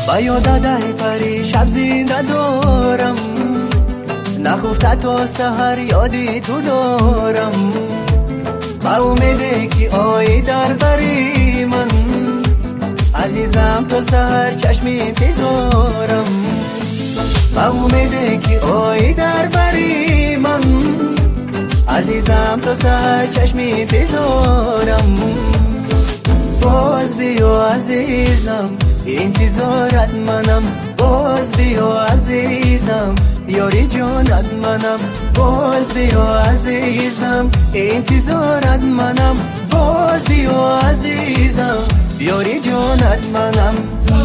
با یادت پری شب زنده دارم، نخفته تا سحر یادی تو دارم. با امیده که آیی در بری من، عزیزم تا سحر چشم انتظارم. با امیده که آیی در بری من، عزیزم تا سحر چشم انتظارم. باز بیا عزیزم انتظارت منم، باز بیا عزیزم یاری جانت منم. باز بیا عزیزم انتظارت منم، باز بیا عزیزم یاری جانت منم.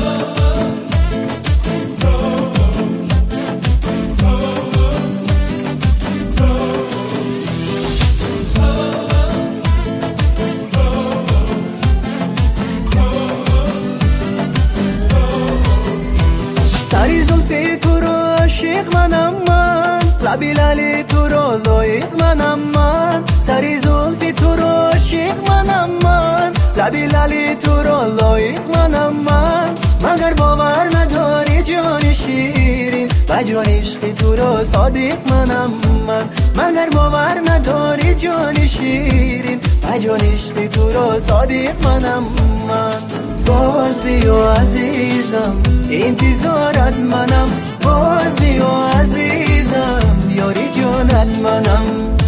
سری زلفی تو رو عاشق منم من، لبی لالی تو رو لایق منم من. سری زلفی تو رو عاشق منم من، لبی لالی تو رو لایق منم من. مگر باور نداری جان شیرین، و جان عشق تو رو صادق منم من. مگر باور نداری جان شیرین، و جان عشق تو رو صادق منم من. باز بیا عزیزم انتظارت منم، باز بیا عزیزم یاری جانت منم.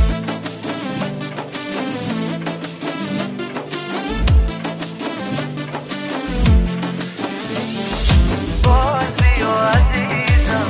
باز بیا عزیزم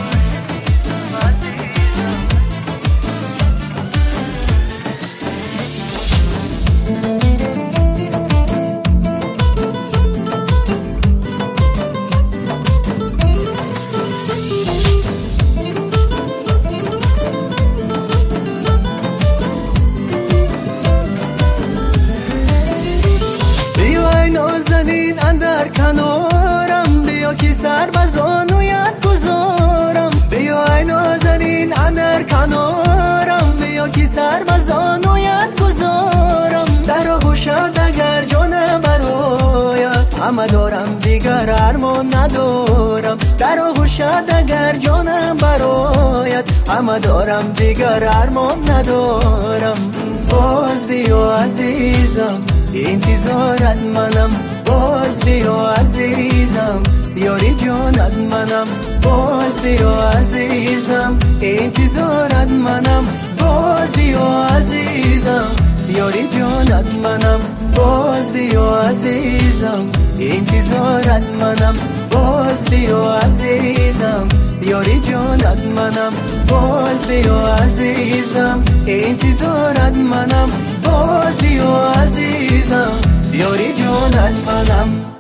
نازنین اندر کنارم، بیا که سر بزانویت گذارم. بیا ای نازنین اندر کنارم، بیا که سر بزانویت گذارم. در آغوشت اگر جانم برایت، همه دارم دیگر ارمان ندارم. در آغوشت اگر جانم برایت، همه دارم دیگر ارمان ندارم. باز بیا عزیزم انتظارت منم، باز بیا عزیزم یاری جانت منم. باز بیا عزیزم انتظارت منم، باز بیا عزیزم یاری جانت منم. باز بیا عزیزم انتظارت منم، باز بیا عزیزم یاری جانت منم. باز بیا عزیزم انتظارت منم، باز بیا عزیزم یاری جانت منم.